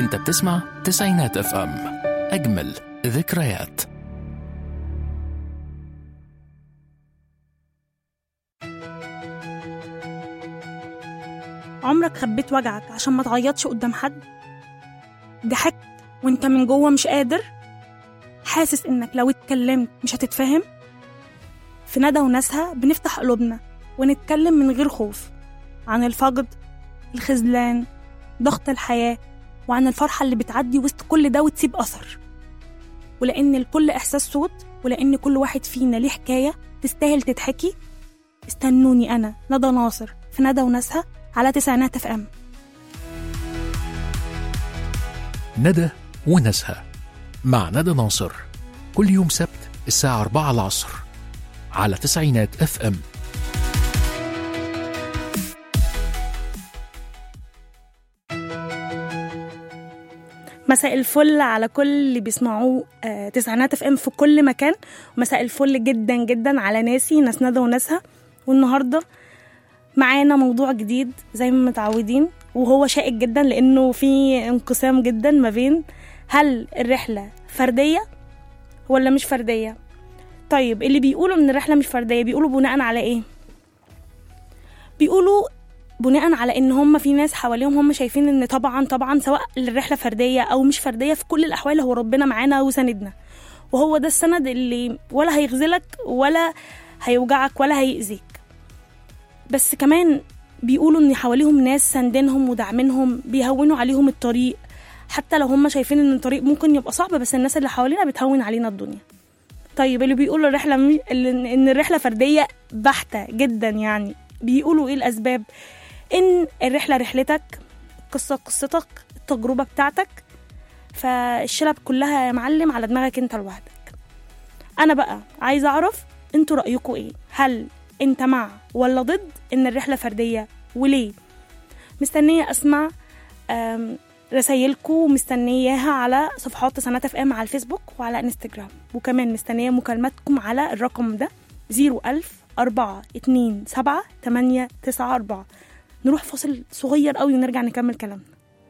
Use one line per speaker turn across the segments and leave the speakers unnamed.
انت بتسمع تسعينات اف ام، اجمل ذكريات.
عمرك خبيت وجعك عشان ما تعيطش قدام حد؟ ضحكت وانت من جوه مش قادر، حاسس انك لو اتكلمت مش هتتفهم؟ في ندى وناسها بنفتح قلوبنا ونتكلم من غير خوف عن الفقد، الخذلان، ضغط الحياة، وعن الفرحة اللي بتعدي وسط كل ده وتسيب أثر. ولأن الكل إحساس صوت، ولأن كل واحد فينا ليه حكاية تستاهل تتحكي، استنوني أنا ندى ناصر في ندى وناسها على تسعينات اف ام.
ندى وناسها مع ندى ناصر كل يوم سبت الساعة 4 العصر على تسعينات اف ام.
مساء الفل على كل اللي بيسمعوه تسعينات اف ام في كل مكان، ومساء الفل جدا جدا على ناس ندى وناسها. والنهارده معانا موضوع جديد زي ما متعودين، وهو شائك جدا لانه في انقسام جدا ما بين هل الرحله فرديه ولا مش فرديه. طيب اللي بيقولوا ان الرحله مش فرديه بيقولوا بناء على ايه؟ بيقولوا بناء على ان هم في ناس حواليهم هم شايفين ان طبعا سواء الرحله فرديه او مش فرديه، في كل الاحوال هو ربنا معانا وسندنا، وهو ده السند اللي ولا هيخذلك ولا هيوجعك ولا هيأذيك. بس كمان بيقولوا ان حواليهم ناس سندينهم ودعمينهم، بيهونوا عليهم الطريق، حتى لو هم شايفين ان الطريق ممكن يبقى صعب، بس الناس اللي حوالينا بتهون علينا الدنيا. طيب اللي بيقولوا ان الرحله فرديه بحته جدا، يعني بيقولوا ايه الاسباب؟ ان الرحله رحلتك، القصه قصتك، التجربه بتاعتك، فالشلب كلها يا معلم على دماغك انت لوحدك. انا بقى عايزه اعرف انتوا رايكم ايه؟ هل انت مع ولا ضد ان الرحله فرديه، وليه؟ مستنيه اسمع رسايلكم، ومستنياها على صفحات تسعينات اف ام على الفيسبوك وعلى انستجرام، وكمان مستنيه مكالماتكم على الرقم ده 010427894. نروح فاصل صغير قوي ونرجع نكمل كلامنا.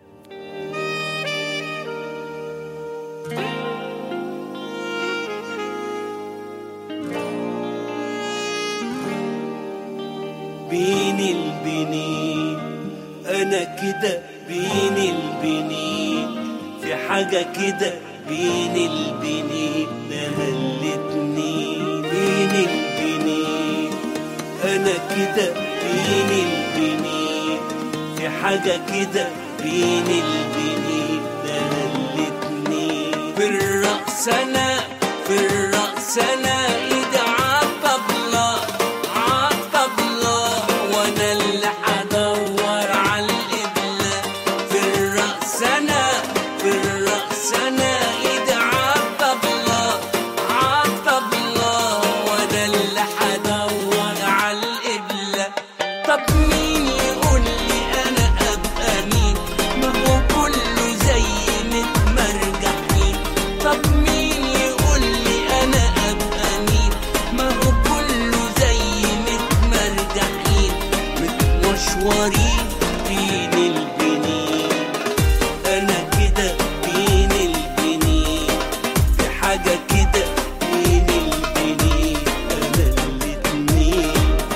بين البنين أنا كده، بين البنين في حاجة كده، بين البنين نهلتني. بين البنين أنا كده، بين البنين في حاجة كده، بين البنين نهلتني. في الرقص أنا، في الرقص أنا إيدي عالطبلة، عالطبلة، وأنا اللي هدور عالقبلة. في الرقص أنا، في الرقص أنا إيدي عالطبلة، عالطبلة، وأنا اللي هدور عالقبلة. طب مين يقول لي أنا أبقى مين؟ ما هو كله زي متمرجحين. طب مين يقول لي أنا أبقى مين؟ ما هو كله زي متمرجحين، متمشورين بين البنين. أنا كده بين البنين في حاجة كده، بين البنين أنا الاتنين.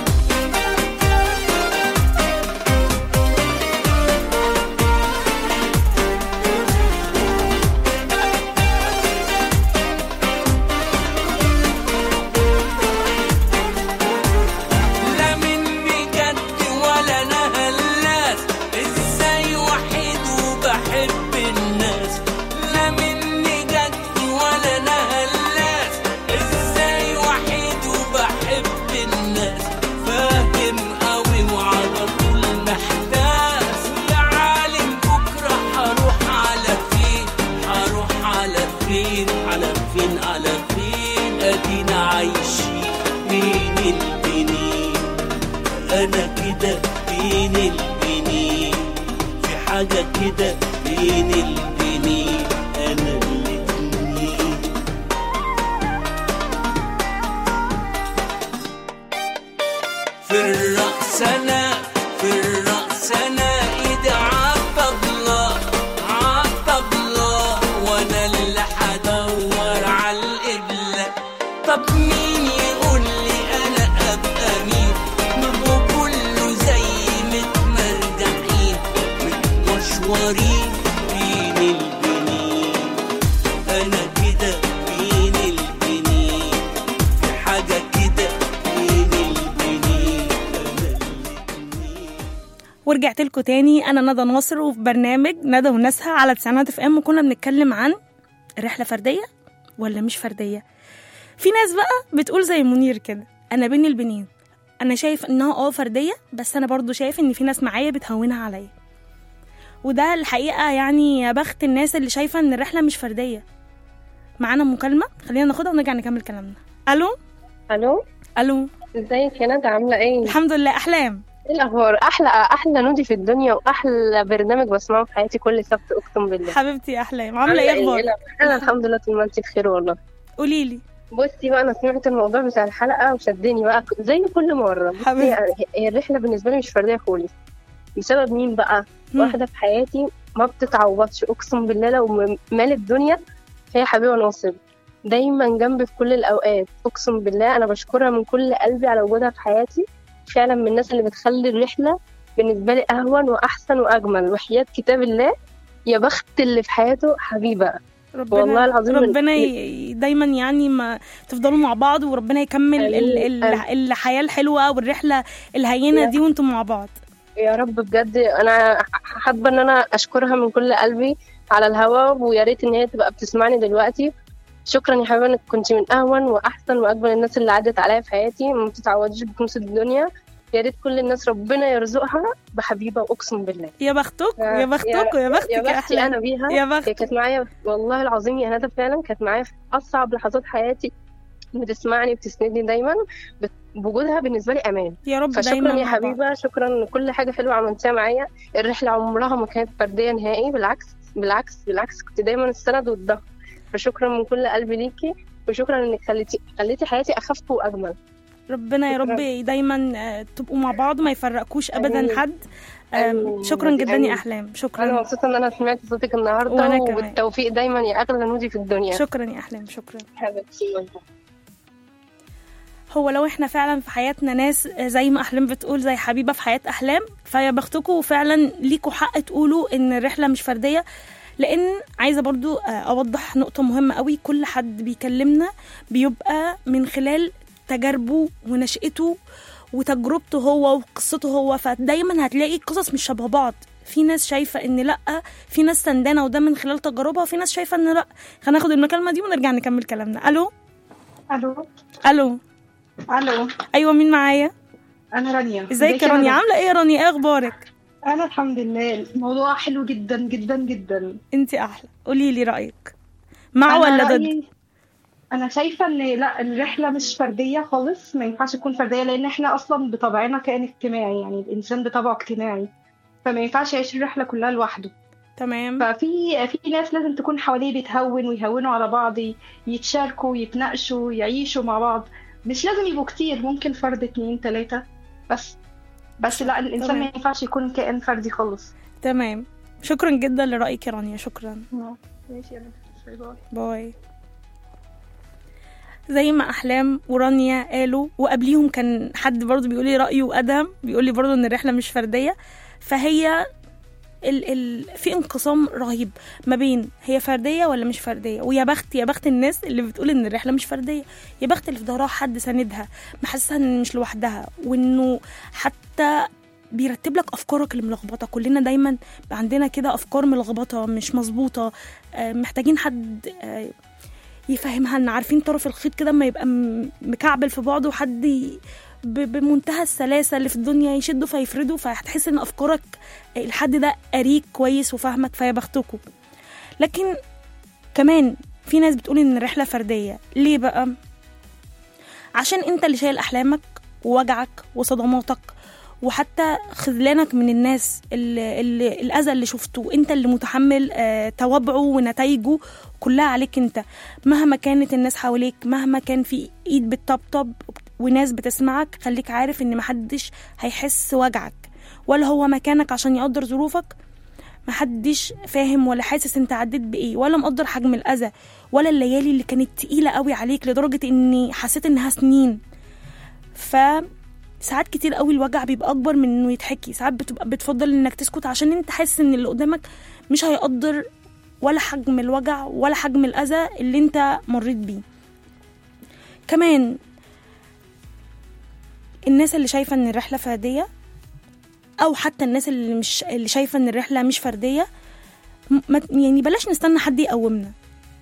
لا مني جد ولا انا هلاس، ازاي وحيد وبحب الناس. لا مني جد ولا انا هلاس، ازاي وحيد وبحب الناس. فاهم قوي وعلى طول محتاس، يا عالم بكره هروح على فين، هروح على فين، على فين، على فين. ادينا عايشين بين البنين. أنا كده بين البنين في حاجة كده، بين البنين أنا الاتنين. في الرقص أنا، في الرقص أنا إيدي عالطبلة، عالطبلة، منورين بين البنين. أنا كده بين البنين، في حاجة كده بين البنين، أنا الاتنين.
ورجعت لكم تاني. انا ندى ناصر وفي برنامج ندى وناسها على تسعينات اف ام، وكنا بنتكلم عن الرحله فرديه ولا مش فرديه. في ناس بقى بتقول زي منير كده، انا بين البنين. انا شايف انها فرديه، بس انا برضو شايف ان في ناس معايا بتهونها عليا، وده الحقيقه يعني يا بخت الناس اللي شايفه ان الرحله مش فرديه. معانا مكالمه، خلينا ناخدها ونرجع نكمل كلامنا. الو الو،
ازيك يا ندى، عامله ايه؟
الحمد لله. احلام،
ايه الاخبار؟ احلى نودي في الدنيا، واحلى برنامج بسمعه في حياتي كل سبت، اقسم بالله.
حبيبتي احلام، عامله ايه اخبارك؟
انا الحمد لله طول ما انت بخير والله.
قولي لي.
بصي بقى، انا سمعت الموضوع بتاع الحلقه وشدني بقى زي كل مره. بصي يعني هي الرحله بالنسبه لي مش فرديه خالص. بسبب مين بقى؟ واحده في حياتي ما بتتعوضش، اقسم بالله لو مال الدنيا هي حبيبه ناصر، دايما جنبي في كل الاوقات. اقسم بالله انا بشكرها من كل قلبي على وجودها في حياتي. فعلا من الناس اللي بتخلي الرحله بالنسبه لي اهون واحسن واجمل، وحياة كتاب الله يا بخت اللي في حياته حبيبه. والله العظيم
ربنا دايما يعني ما تفضلوا مع بعض، وربنا يكمل الحياه الحلوه والرحله الهينه دي وانتم مع بعض
يا رب. بجد انا حابه ان انا اشكرها من كل قلبي على الهوا، ويا ريت ان هي تبقى بتسمعني دلوقتي. شكرا يا حبيبه، انك كنت من اهون واحسن واجمل الناس اللي عدت عليا في حياتي، ما بتتعوضيش بكنوز الدنيا. يا ريت كل الناس ربنا يرزقها بحبيبه، اقسم بالله.
يا بختك يا بختك يا بختك
يا بختي انا بيها.
يا بختك.
هي كانت معايا والله العظيم يا ندى، فعلا كانت معايا في اصعب لحظات حياتي، بتسمعني بتسندني دايما، بوجودها بالنسبه لي امان.
يا رب
فشكرا
دايما
يا حبيبه، شكرا كل حاجه حلوه عملتيها معايا. الرحله عمرها ما كانت فرديه نهائي، بالعكس بالعكس بالعكس، كنت دايما السند والظهر. فشكرا من كل قلبي ليكي، وشكرا انك خليتي حياتي اخف واجمل.
ربنا يا رب دايما تبقوا مع بعض، ما يفرقكوش ابدا حد. شكرا جدا يا احلام. شكرا،
انا مبسوطه ان انا سمعت صوتك النهارده، وبالتوفيق دايما يا اغلى نودي في الدنيا.
شكرا يا احلام. شكرا
حبيبتي.
هو لو احنا فعلا في حياتنا ناس زي ما احلام بتقول زي حبيبه في حياه احلام، فيا بختكم، وفعلا ليكوا حق تقولوا ان الرحله مش فرديه. لان عايزه برضو اوضح نقطه مهمه قوي. كل حد بيكلمنا بيبقى من خلال تجاربه ونشأته وتجربته هو وقصته هو، فدايما هتلاقي قصص مش شبه بعض. في ناس شايفه ان لا، في ناس سندانه وده من خلال تجاربها، وفي ناس شايفه ان لا. هناخد المكالمه دي ونرجع نكمل كلامنا. الو الو. ايوه، مين معايا؟
انا رانيا.
ازيك يا رانيا؟ عامله ايه يا رانيا؟ ايه اخبارك؟
انا الحمد لله، الموضوع حلو جدا جدا جدا.
انتي احلى. قولي لي رايك، مع ولا ضد؟
انا شايفه ان لا، الرحله مش فرديه خالص، ما ينفعش تكون فرديه، لان احنا اصلا بطبعنا كائن اجتماعي، يعني الانسان بطبعه اجتماعي، فما ينفعش يعيش الرحله كلها لوحده.
تمام.
ففي ناس لازم تكون حواليه بتهون ويهونوا على بعض، يتشاركوا يتناقشوا يعيشوا مع بعض. مش لازم يبقوا كتير، ممكن فرد 2 3 بس لا، الانسان
تمام.
ما ينفعش يكون كائن فردي خالص.
تمام. شكرا جدا لرايك يا رانيا. شكرا.
ماشي يا
باي. زي ما احلام ورانيا قالوا، وقبليهم كان حد برضو بيقول لي رايه، وادهم بيقول لي برضو ان الرحله مش فرديه. فهي في انقسام رهيب ما بين هي فرديه ولا مش فرديه. ويا بخت الناس اللي بتقول ان الرحله مش فرديه. يا بخت اللي في ظهرها حد ساندها، محسسها ان مش لوحدها، وانه حتى بيرتب لك افكارك اللي ملخبطه. كلنا دايما عندنا كده افكار ملخبطه مش مظبوطه، محتاجين حد يفهمها لنا. عارفين طرف الخيط كده ما يبقى مكعبل في بعضه، وحد بمنتهى السلاسه اللي في الدنيا يشده فيفرده، فهتحس ان افكارك الحد ده قريك كويس وفاهمك. فيا بختكم. لكن كمان في ناس بتقول ان الرحله فرديه. ليه بقى؟ عشان انت اللي شايل احلامك ووجعك وصدماتك، وحتى خذلانك من الناس اللي الأذى اللي شفته، انت اللي متحمل توابعه ونتائجه كلها عليك انت. مهما كانت الناس حواليك، مهما كان في ايد بتطبطب وناس بتسمعك، خليك عارف ان محدش هيحس وجعك، ولا هو مكانك عشان يقدر ظروفك. محدش فاهم ولا حاسس انت عديت بايه، ولا مقدر حجم الأذى، ولا الليالي اللي كانت تقيلة قوي عليك لدرجة اني حسيت انها سنين. ساعات كتير قوي الوجع بيبقى اكبر من انه يتحكي. ساعات بتبقى بتفضل انك تسكت عشان انت حاسس ان اللي قدامك مش هيقدر ولا حجم الوجع ولا حجم الاذى اللي انت مريت بيه. كمان الناس اللي شايفه ان الرحله فرديه، او حتى الناس اللي شايفه ان الرحله مش فرديه، يعني بلاش نستنى حد يقومنا.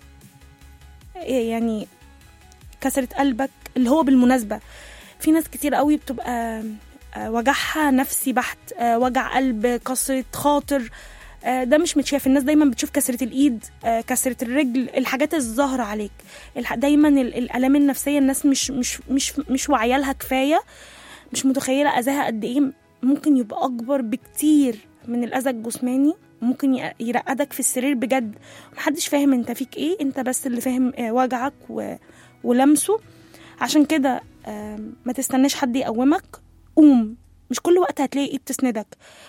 يعني كسرة قلبك اللي هو بالمناسبة في ناس كتير قوي بتبقى وجعها نفسي بحت، وجع قلب، كسرة خاطر، ده مش متشاف. الناس دايما بتشوف كسرة الإيد، كسرة الرجل، الحاجات الظاهرة عليك. دايما الآلام النفسية الناس مش وعيالها كفاية، مش متخيلة أذاها قد إيه ممكن يبقى أكبر بكتير من الأذى الجسماني. ممكن يرقدك في السرير بجد، محدش فاهم انت فيك ايه، انت بس اللي فاهم وجعك ولمسه. عشان كده ما تستناش حد يقومك، قوم. مش كل وقت هتلاقي ايه بتسندك.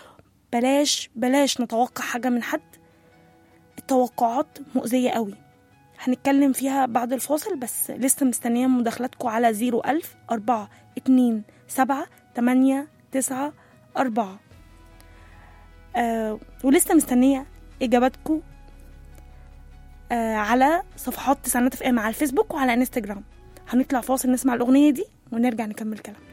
بلاش نتوقع حاجة من حد. التوقعات مؤذية قوي، هنتكلم فيها بعد الفاصل. بس لسه مستنية مداخلاتكم على 010427894. ولسه مستنية إجاباتكم على صفحات تسعينات اف ام على الفيسبوك وعلى انستجرام. هنطلع فاصل نسمع الأغنية دي ونرجع نكمل كلامنا.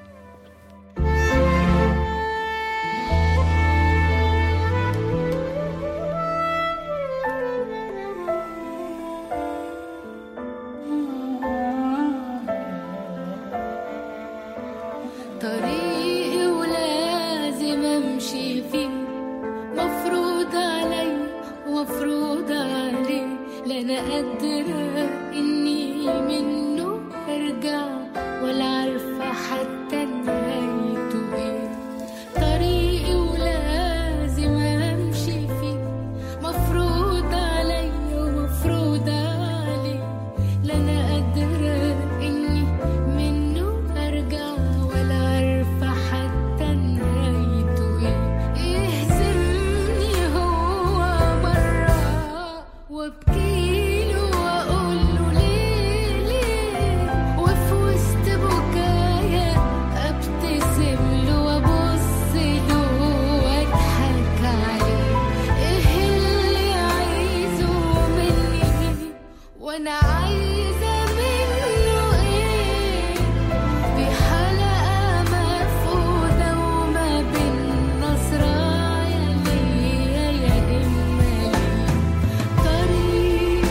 طريقي ولازم امشي فيه، مفروض علي ومفروض عليه، لا انا قادرة اني منه ارجع ولا عارفة حتى نهايته ايه. طريقي ولازم امشي فيه، مفروض علي ومفروض عليه، لا انا قادرة اني منه ارجع ولا عارفة حتى نهايته ايه. يهزمني هو مرة وابكيله واقوله ليه ليه، وفي وسط بكايا ابتسم له وابص له واضحك عليه. ايه اللي عايزه مني وانا عايزة منه ايه؟ في حلقة مفقودة وما بين نصرايا ليا يا إما ليه طريق.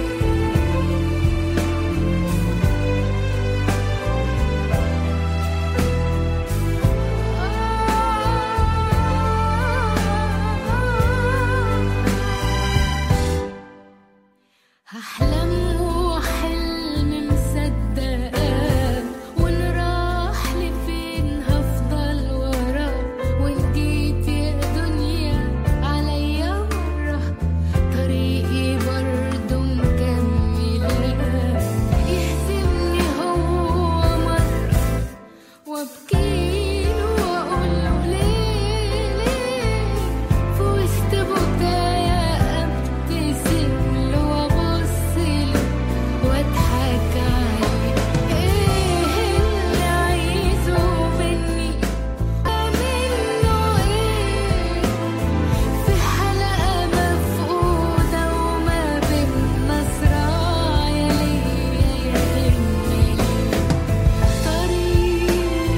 هحلم وحلم مصدقاه، وإن راح لفين هفضل وراه، وإن جيت يا دنيا عليا مرة طريقي برضو مكملاه. يهزمني هو مرة وابكيله واقوله ليه ليه، في وسط بكايا ابتسم له وابص له واضحك عليه. ايه اللي عايزه مني منه ايه؟ في حلقة مفقودة وما بين نصرايا ليا يا إما ليه طريق.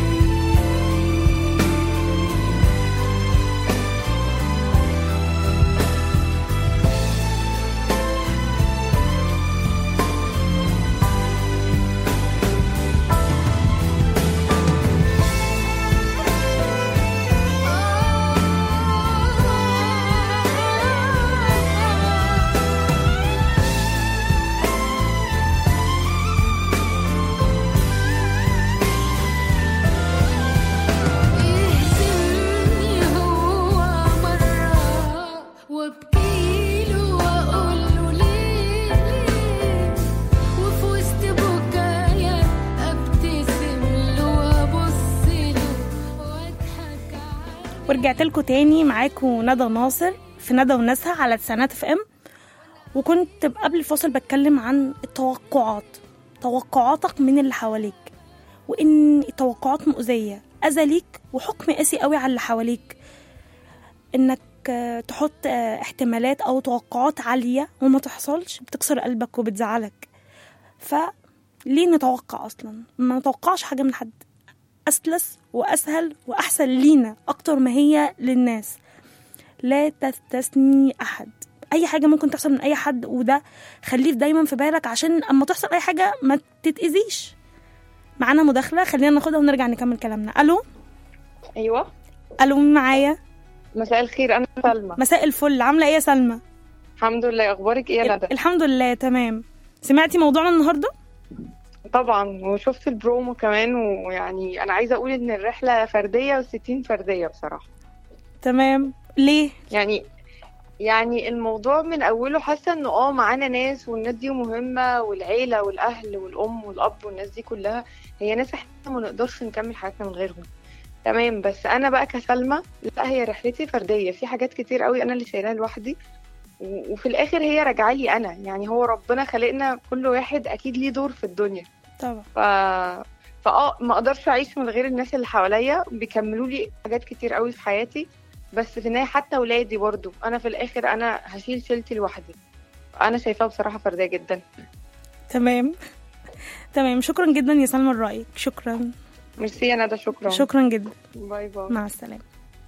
يهزمني هو مرة وابكيله واقوله ليه ليه، وفي وسط بكايا ابتسم له وابص له واضحك عليه.
ورجعت لكم تاني معاكم ندى ناصر في ندى وناسها على تسعينات اف ام. وكنت قبل الفاصل بتكلم عن التوقعات، توقعاتك من اللي حواليك. وإن التوقعات مؤذية، أذى ليك وحكم قاسي قوي على اللي حواليك، إنك تحط احتمالات أو توقعات عالية وما تحصلش بتكسر قلبك وبتزعلك. فليه نتوقع أصلا؟ ما نتوقعش حاجة من حد، أسلس وأسهل وأحسن لينا أكتر ما هي للناس. لا تستثني أحد، أي حاجة ممكن تحصل من أي حد، وده خليه دايما في بالك عشان أما تحصل أي حاجة ما تتأذيش. معانا مداخلة، خلينا ناخدها ونرجع نكمل كلامنا. ألو.
ايوه،
ألو، مين معايا؟
مساء الخير، انا سلمى.
مساء الفل، عاملة إيه يا سلمى؟
الحمد لله، اخبارك ايه يا ندى؟
الحمد لله تمام. سمعتي موضوعنا النهاردة؟
طبعا، وشفت البرومو كمان، ويعني انا عايزه اقول ان الرحله فرديه و60 فرديه بصراحه.
تمام. ليه؟
يعني الموضوع من اوله حاسه انه معانا ناس، والناس دي مهمه، والعيله والاهل والام والاب والناس دي كلها هي ناس احنا ما نقدرش نكمل حياتنا من غيرهم. تمام، بس انا بقى كسلمى لا، هي رحلتي فرديه، في حاجات كتير قوي انا اللي شايلها لوحدي، وفي الاخر هي راجعه لي انا. يعني هو ربنا خلقنا كل واحد اكيد ليه دور في الدنيا
طبعا.
ما اقدرش اعيش من غير الناس اللي حواليا، بيكملوا لي حاجات كتير قوي في حياتي. بس في النهايه حتى ولادي برضو انا في الاخر انا هشيل شيلتي لوحدي. انا شايفاها بصراحه فرديه جدا.
تمام، شكرا جدا يا سلمى لرأيك. شكرا.
ميرسي يا ندى،
شكرا جدا.
باي باي.
مع السلامه.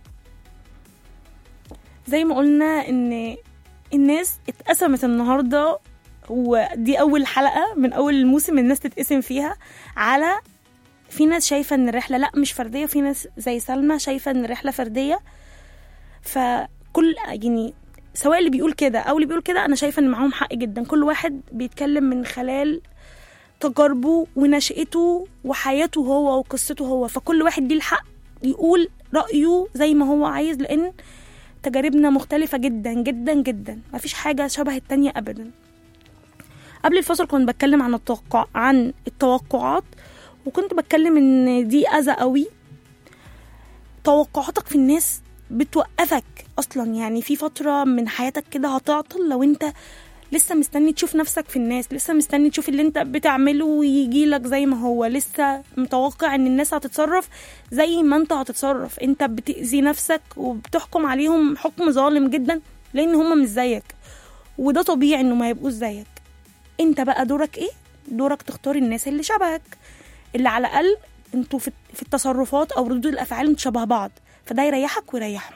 زي ما قلنا ان الناس اتقسمت النهارده، ودي اول حلقه من اول الموسم الناس تتقسم فيها على في ناس شايفه ان الرحله لا مش فرديه، في ناس زي سلمى شايفه ان الرحله فرديه. فكل يعني سواء اللي بيقول كده او اللي بيقول كده انا شايفه ان معاهم حق جدا. كل واحد بيتكلم من خلال تجاربه ونشأته وحياته هو وقصته هو، فكل واحد ليه الحق يقول رأيه زي ما هو عايز، لأن تجاربنا مختلفة جدا جدا جدا، مفيش حاجة شبه التانية أبدا. قبل الفصل كنت بتكلم عن التوقعات، وكنت بتكلم ان دي أذى قوي. توقعاتك في الناس بتوقفك أصلا، يعني في فترة من حياتك كده هتعطل لو انت لسه مستني تشوف نفسك في الناس، لسه مستني تشوف اللي انت بتعمله ويجيلك زي ما هو، لسه متوقع ان الناس هتتصرف زي ما انت هتتصرف. انت بتأذي نفسك وبتحكم عليهم حكم ظالم جدا لان هم مش زيك، وده طبيعي انه ما يبقوش زيك. انت بقى دورك ايه؟ دورك تختار الناس اللي شبهك، اللي على الاقل انتوا في التصرفات او ردود الافعال انتوا شبه بعض، فده يريحك ويريحهم.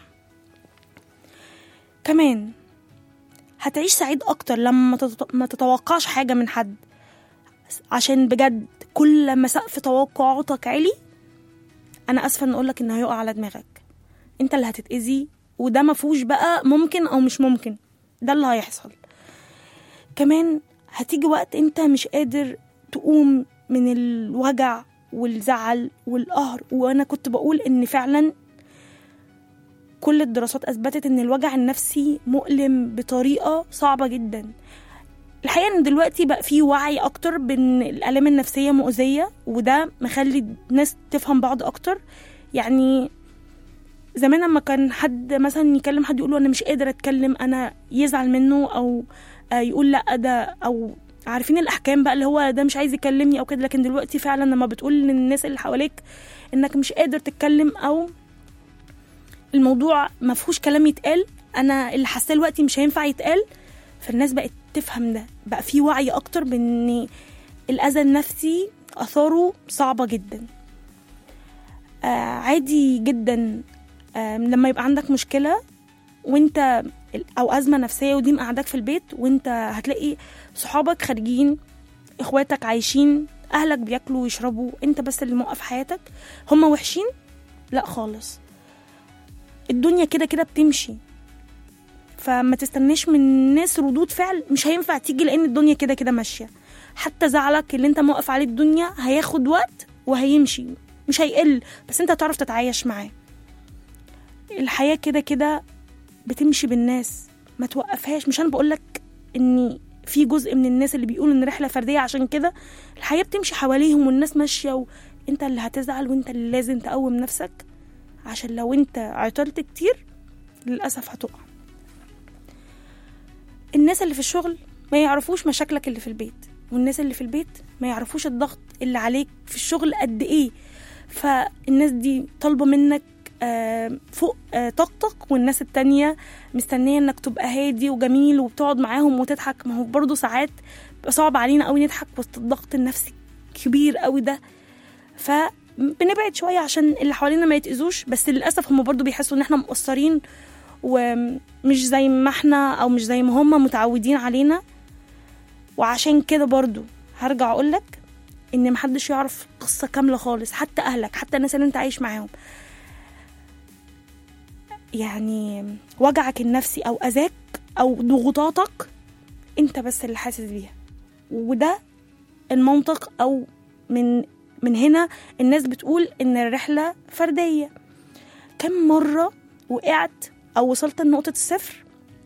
كمان هتعيش سعيد اكتر لما ما تتوقعش حاجة من حد، عشان بجد كل ما سقف توقعاتك عالي انا اسفة ان اقولك انه هيقع على دماغك، انت اللي هتتأذي، وده مفهوش بقى ممكن او مش ممكن، ده اللي هيحصل. كمان هتيجي وقت انت مش قادر تقوم من الوجع والزعل والقهر، وانا كنت بقول ان فعلا كل الدراسات أثبتت إن الوجع النفسي مؤلم بطريقة صعبة جدا. الحقيقة إن دلوقتي بقى فيه وعي أكتر بإن الآلام النفسية مؤذية، وده مخلي الناس تفهم بعض أكتر. يعني زمان لما كان حد مثلا يكلم حد يقوله أنا مش قادر أتكلم، أنا يزعل منه أو يقول لأ ده، أو عارفين الأحكام بقى اللي هو ده مش عايز يكلمني أو كده. لكن دلوقتي فعلا لما بتقول للناس اللي حواليك إنك مش قادر تتكلم أو الموضوع ما فيهوش كلام يتقال، انا اللي حاسه دلوقتي مش هينفع يتقال، فالناس بقت تفهم ده، بقى في وعي اكتر بان الاذى النفسي اثاره صعبه جدا. عادي جدا لما يبقى عندك مشكله وانت او ازمه نفسيه ودي مقعدك في البيت، وانت هتلاقي صحابك خارجين، اخواتك عايشين، اهلك بياكلوا ويشربوا، انت بس اللي موقف حياتك. هما وحشين؟ لا خالص، الدنيا كده كده بتمشي، فما تستناش من الناس ردود فعل مش هينفع تيجي، لان الدنيا كده كده ماشيه. حتى زعلك اللي انت موقف عليه الدنيا هياخد وقت وهيمشي، مش هيقل، بس انت هتعرف تتعايش معاه. الحياه كده كده بتمشي بالناس، ما توقفهاش. مش انا بقولك ان في جزء من الناس اللي بيقولوا ان رحله فرديه عشان كده الحياه بتمشي حواليهم والناس ماشيه، وانت اللي هتزعل وانت اللي لازم تقوم نفسك، عشان لو انت عطلت كتير للأسف هتقع. الناس اللي في الشغل ما يعرفوش مشاكلك اللي في البيت، والناس اللي في البيت ما يعرفوش الضغط اللي عليك في الشغل قد ايه. فالناس دي طالبة منك فوق طاقتك، والناس التانية مستنية انك تبقى هادي وجميل وبتقعد معاهم وتضحك. ما هو برضو ساعات بيبقى صعب علينا قوي نضحك وسط الضغط النفسي كبير قوي ده، فبنبعد شوية عشان اللي حوالينا ما يتأذوش. بس للأسف هم برضو بيحسوا ان احنا مقصرين ومش زي ما احنا او مش زي ما هم متعودين علينا. وعشان كده برضو هرجع اقولك ان محدش يعرف قصة كاملة خالص، حتى اهلك، حتى الناس اللي انت عايش معاهم. يعني وجعك النفسي او اذاك او ضغوطاتك انت بس اللي حاسس بيها، وده المنطق. او من هنا الناس بتقول ان الرحلة فردية. كم مرة وقعت او وصلت لنقطة الصفر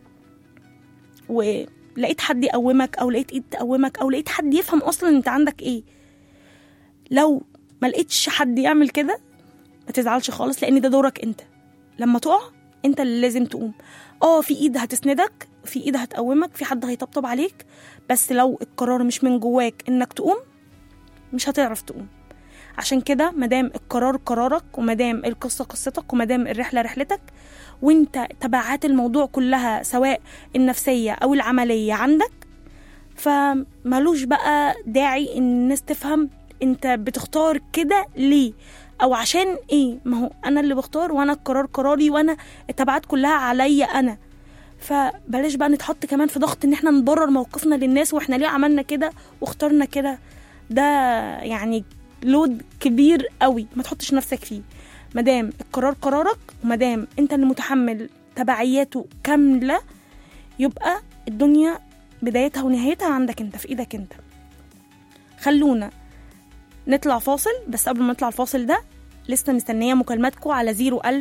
ولقيت حد يقومك، او لقيت ايد تقومك، او لقيت حد يفهم اصلا انت عندك ايه؟ لو ما لقيتش حد يعمل كده ما تزعلش خالص، لان ده دورك انت. لما تقع انت اللي لازم تقوم. في ايد هتسندك، في ايد هتقومك، في حد هيطبطب عليك، بس لو القرار مش من جواك انك تقوم مش هتعرف تقوم. عشان كده مدام القرار قرارك، ومدام القصة قصتك، ومدام الرحلة رحلتك، وانت تبعات الموضوع كلها سواء النفسية او العملية عندك، فمالوش بقى داعي ان الناس تفهم انت بتختار كده ليه او عشان ايه. ما هو انا اللي بختار، وانا القرار قراري، وانا التبعات كلها عليا انا. فبلاش بقى نتحط كمان في ضغط ان احنا نبرر موقفنا للناس واحنا ليه عملنا كده واخترنا كده. ده يعني لود كبير قوي، ما تحطش نفسك فيه. مدام القرار قرارك، ومدام انت اللي متحمل تبعياته كاملة، يبقى الدنيا بدايتها ونهايتها عندك انت، في ايدك انت. خلونا نطلع فاصل، بس قبل ما نطلع الفاصل ده لسه مستنية مكالماتكم على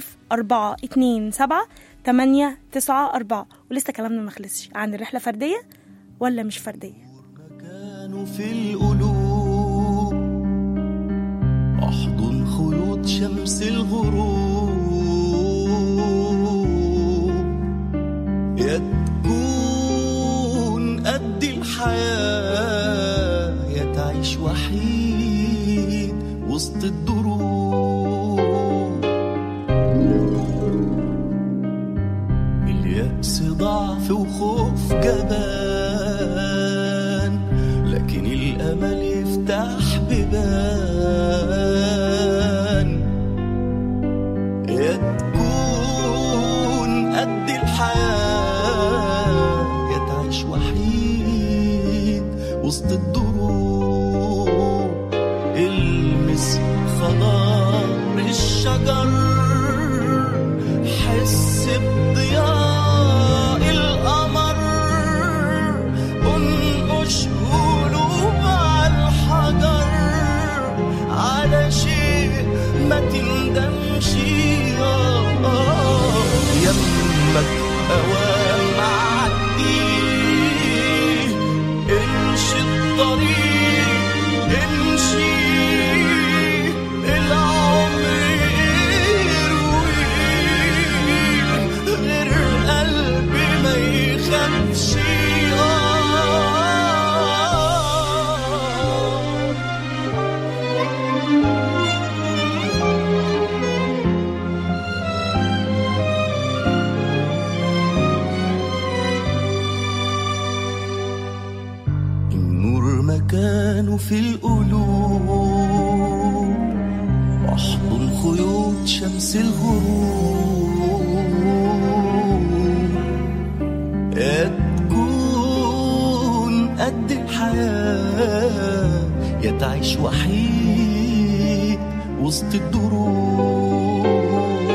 01427 ولسه كلامنا ما خلصش عن الرحلة فردية ولا مش فردية.
كانوا في القلوب أحضن خيوط شمس الغروب، يا تكون قد الحياة، يا تعيش وحيد وسط الدروب. اليأس ضعف وخوف جبان، لكن الأمل يفتح بيبان. يا تكون قد الحياة، يا تعيش وحيد وسط الدروب. المس خضار الشجر، حس بضياء القمر، انقش قلوب على الحجر، على شيء ما تندمش. يمك اوام معدي، امشي الطريق امشي، العمر يروي غير قلبي ما يخافش. النور مكانه في القلوب، أحضن خيوط شمس الغروب. يا تكون قد الحياة، يا تعيش وحيد وسط الدروب.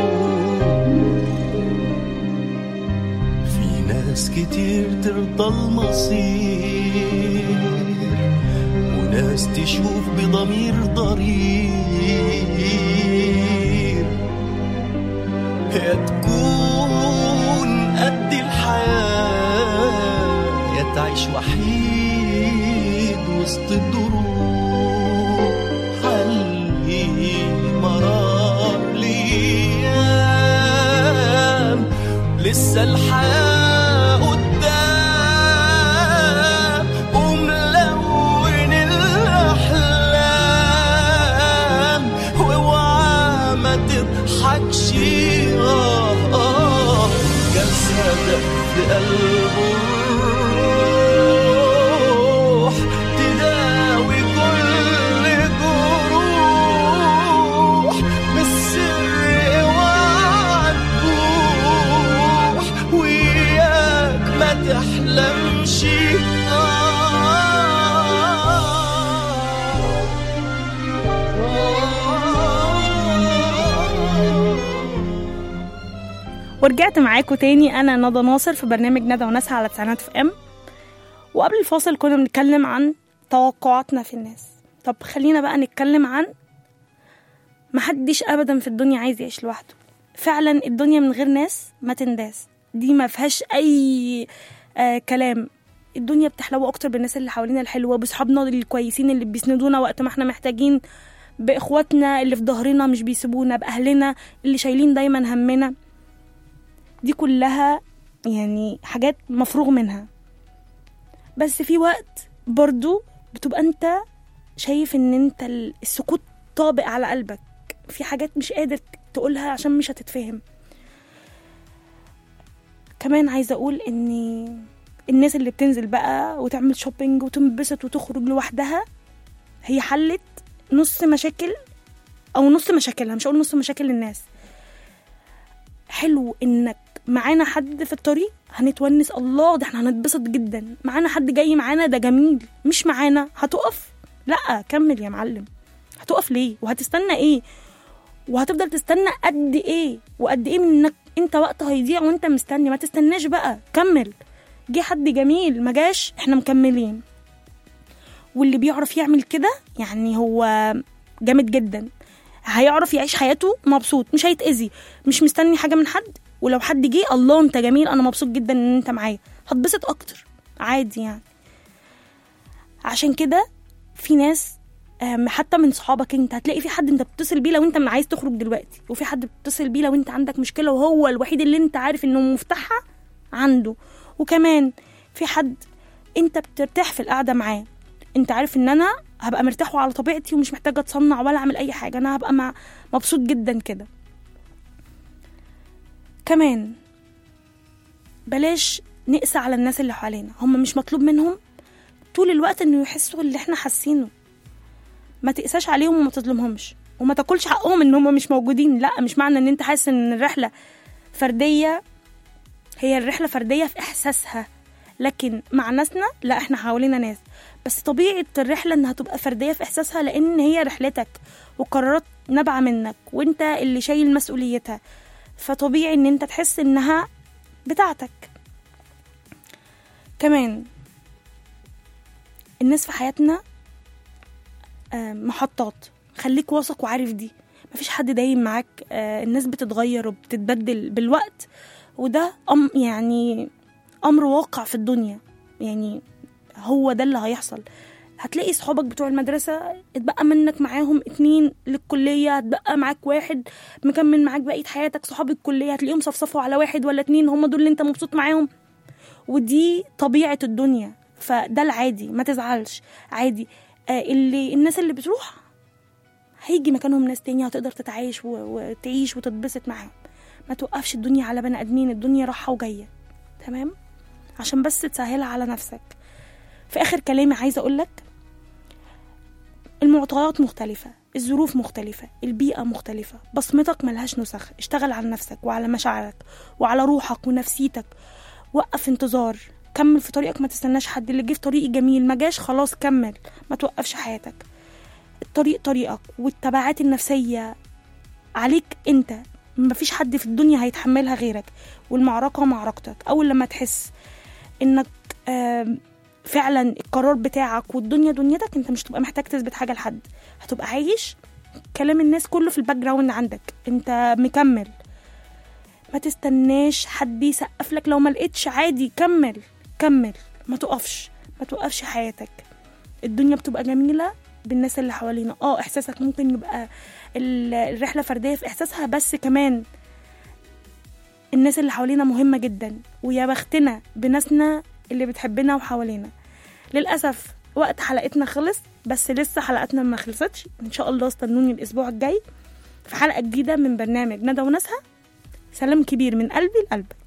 في ناس كتير ترضى المصير، وناس تشوف بضمير ضرير. يا تكون قد الحياة، يا تعيش وحيد وسط الدروب. حلي مرار ليام، لسه الحياة قدام، وملون الأحلام. قلبه الروح تداوي كل جروح بالسر وعالبوح وياك ما تحلمش
ورجعت معاكم تاني. أنا ندى ناصر في برنامج ندى وناسها على تسعينات FM. وقبل الفاصل كنا بنتكلم عن توقعاتنا في الناس. طب خلينا بقى نتكلم عن محدش أبدا في الدنيا عايز يعيش لوحده. فعلا الدنيا من غير ناس ما تنداس، دي ما فيهاش أي كلام. الدنيا بتحلو أكتر بالناس اللي حوالينا الحلوة، بصحابنا الكويسين اللي بيسندونا وقت ما احنا محتاجين، بإخواتنا اللي في ظهرنا مش بيسيبونا، بأهلنا اللي شايلين دايما همنا. دي كلها يعني حاجات مفروغ منها. بس في وقت برضو بتبقى انت شايف ان انت السكوت طابق على قلبك، في حاجات مش قادر تقولها عشان مش هتتفهم. كمان عايزة اقول ان الناس اللي بتنزل بقى وتعمل شوبينج وتنبسط وتخرج لوحدها هي حلت نص مشاكل او نص مشاكلها، مش هقول نص مشاكل الناس. حلو انك معانا حد في الطريق هنتونس، الله ده احنا هنتبسط جدا، معانا حد جاي معانا ده جميل. مش معانا هتقف؟ لا كمل يا معلم. هتقف ليه؟ وهتستنى ايه؟ وهتفضل تستنى قد ايه؟ وقد ايه منك انت وقت هيضيع وانت مستني؟ ما تستناش بقى، كمل. جه حد جميل ما جاش، احنا مكملين. واللي بيعرف يعمل كده يعني هو جامد جدا، هيعرف يعيش حياته مبسوط، مش هيتأذي، مش مستني حاجة من حد. ولو حد جه الله انت جميل، انا مبسوط جدا ان انت معايا، هتبسط اكتر عادي يعني. عشان كده في ناس حتى من صحابك انت هتلاقي في حد انت بتتصل بيه لو انت عايز تخرج دلوقتي، وفي حد بتتصل بيه لو انت عندك مشكلة وهو الوحيد اللي انت عارف انه مفتاحها عنده. وكمان في حد انت بترتاح في القعدة معاه، انت عارف ان انا هبقى مرتاح وعلى طبيعتي ومش محتاجة اتصنع ولا اعمل اي حاجة، انا هبقى مبسوط جدا كده. كمان بلاش نقسى على الناس اللي حوالينا، هم مش مطلوب منهم طول الوقت انه يحسوا اللي احنا حاسينه. ما تقساش عليهم وما تظلمهمش وما تاكلش حقهم ان هم مش موجودين. لا، مش معنى ان انت حاسس ان الرحلة فردية، هي الرحلة فردية في احساسها، لكن مع ناسنا لا، احنا حوالينا ناس. بس طبيعة الرحلة انها تبقى فردية في احساسها لان هي رحلتك وقرارات نابعة منك وانت اللي شايل مسؤوليتها، فطبيعي ان انت تحس انها بتاعتك. كمان الناس في حياتنا محطات، خليك واثق وعارف دي، مفيش حد دايم معاك. الناس بتتغير وبتتبدل بالوقت، وده يعني امر واقع في الدنيا، يعني هو ده اللي هيحصل. هتلاقي صحابك بتوع المدرسة اتبقى منك معاهم 2 للكلية، هتبقى معاك 1 مكمل معاك بقية حياتك. صحاب الكلية هتلاقيهم صفصفوا على 1 ولا 2، هم دول اللي انت مبسوط معاهم. ودي طبيعة الدنيا، فده العادي، ما تزعلش عادي. الناس اللي بتروح هيجي مكانهم ناس تانية هتقدر تتعايش وتعيش وتتبسط معاهم. ما توقفش الدنيا على بني ادمين، الدنيا راحة وجاية، تمام؟ عشان بس تسهلها على نفسك. في آخر كلامي عايزة أقولك المعطيات مختلفة، الظروف مختلفة، البيئة مختلفة، بصمتك ملهاش نسخ. اشتغل على نفسك وعلى مشاعرك وعلى روحك ونفسيتك. وقف انتظار، كمل في طريقك، ما تستناش حد. اللي جه في طريقي جميل، ما جاش خلاص كمل، ما توقفش حياتك. الطريق طريقك والتبعات النفسية عليك انت، مفيش حد في الدنيا هيتحملها غيرك. والمعركة معركتك. أول لما تحس انك فعلا القرار بتاعك والدنيا دنيتك، انت مش تبقى محتاج تثبت حاجة لحد، هتبقى عايش كلام الناس كله في الباك جراوند عندك، انت مكمل. ما تستناش حد يسقف لك، لو ما لقيتش عادي كمل كمل، ما توقفش حياتك. الدنيا بتبقى جميلة بالناس اللي حوالينا. احساسك ممكن يبقى الرحلة فردية في احساسها، بس كمان الناس اللي حوالينا مهمة جدا، ويا بختنا بناسنا اللي بتحبنا وحوالينا. للأسف وقت حلقتنا خلص، بس لسه حلقتنا ما خلصتش. ان شاء الله استنوني الاسبوع الجاي في حلقة جديدة من برنامج ندى وناسها. سلام كبير من قلبي لقلبك.